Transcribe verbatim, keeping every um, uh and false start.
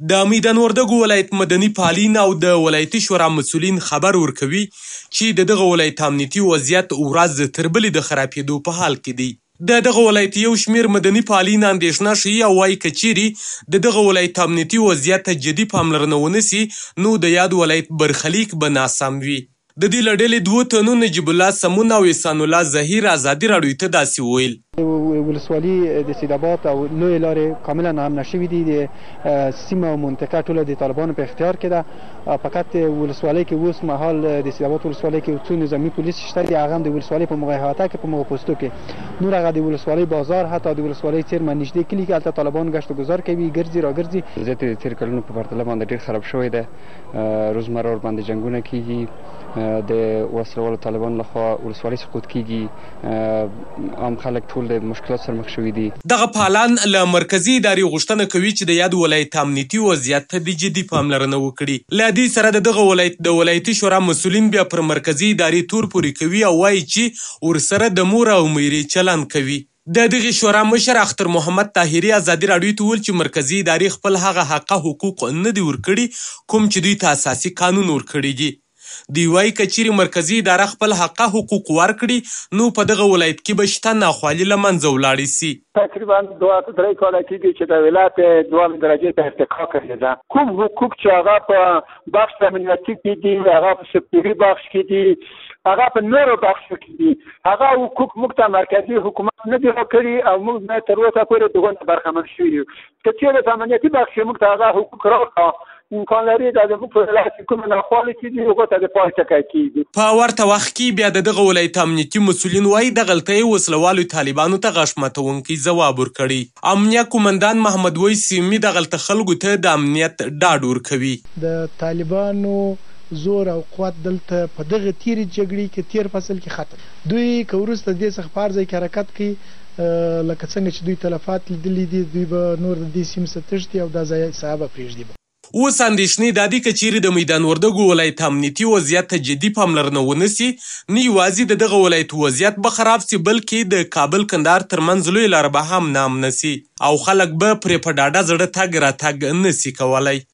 د میدان وردګو ولایت مدني فعالین او د ولایتي شورا مسؤلین خبر ورکوي چې د دغه ولایت امنیتي وضعیت ورځ تر بلې د خرابېدو په حال کې دی. د دغه ولایت یو شمېر مدني فعالین اندېښنه ښیي او وایي که چیرې د دغه ولایت امنیتي وضعیت ته جدي پاملرنه ونسي نو د یاد ولایت برخلیک به ناسم وي. د دې له ډلې دوو تنو نجیب الله سمون او احسان الله ظهیر ازادي راډیو ته داسې وویل: ولسوالي د سیدآباد او لوی لارې کاملا نام نشوي دي. د سیمه او منطقه ټوله د طالبانو په اختیار کې ده. فقط ولسوالۍ کې اوس مهال د سیدآباد ولسوالۍ کې څو نظامي پولیس شته دي، هغه هم د ولسوالۍ په موقع احاطه کې په موقع پوستو کې. نور هغه د ولسوالۍ بازار حتی د ولسوالۍ څیرمه نږدې کلي کې هلته طالبان ګشت و گذار کوي، ګرځي راګرځي. وضعیت د تېر کلونو په پرتله باندې ډېر خراب شوی دی. روزمره ورباندې جنګونه کېږي، د وسلوالو طالبانو لخوا ولسوالۍ سقوط کېږي، عام خلک ټول د مشکلات سره مخ شوي دي. دغه فعالان له مرکزي ادارې غوښتنه کوي چې د یاد ولایت امنیتي وضعیت ته د جدي پاملرنه وکړي. له دې سره د دغه ولایت د ولایتي شورا مسؤلین بیا پر مرکزي ادارې تور پورې کوي او وایي چې ورسره د مور او میرې چلند کوي. د دغه شورا مشر اختر محمد طاهري ازادي راډیو ته وویل چې مرکزي ادارې خپل هغه حقه حقوق نه دي ورکړي کوم چې دوی ته اساسي قانون ورکړي دي. دوی وایي که چیرې مرکزي اداره خپل حقه حقوق ورکړي نو په دغه ولایت کې به شته ناخوالي له منځه ولاړې سي. تقریبا دوه درې کاله کېږي چې د ولایت دوه درجې ته ارتقا کړې ده. کوم حقوق چې هغه په بخش امنیتي کې دي، هغه په سکتوري بخش کې دي، هغه په نورو بخشو کې دي، هغه حقوق موږ ته مرکزي حکومت نه دي راکړي او موږ نه تر اوسه پورې دغه نه برخمن شوي یو. که چیرې په امنیتي بخش موږ ته هغه حقوق راکړه امکان لري د زموږ په ولایت کې کومه ناخوالې چې دي هغو ته د پای ټکی کېږي. په ورته وخت کې بیا د دغه ولایت امنیتي مسؤلین وایي دغلته یې وسلوالو طالبانو ته غاښ ماتونکی ځواب ورکړی. امنیه قومندان محمد ویس سیمي دغلته خلکو ته د امنیت ډاډ ورکوي. د طالبانو زور او قوت دلته په دغه تیرې جګړې کې تیر فصل کې ختم. دوی که وروسته د دې څخه په هر ځای کې حرکت کوي لکه څنګه چې دوی تلفات لیدلي دي، دوی به نور د دې سیمې څخه تښتي او دا ځای صحابه پرېږدي. اوس اندېښنې دا دي که چیرې د میدان وردګو ولایت امنیتي وضعیت ته جدي پاملرنه ونسي نه یوازې د دغه ولایت وضعیت به خراب سي بلکې د کابل کندهار ترمنځ لویه لاره به هم نامنه سي او خلک به پرې په ډاډه زړه تګ راتګ نسي کولی.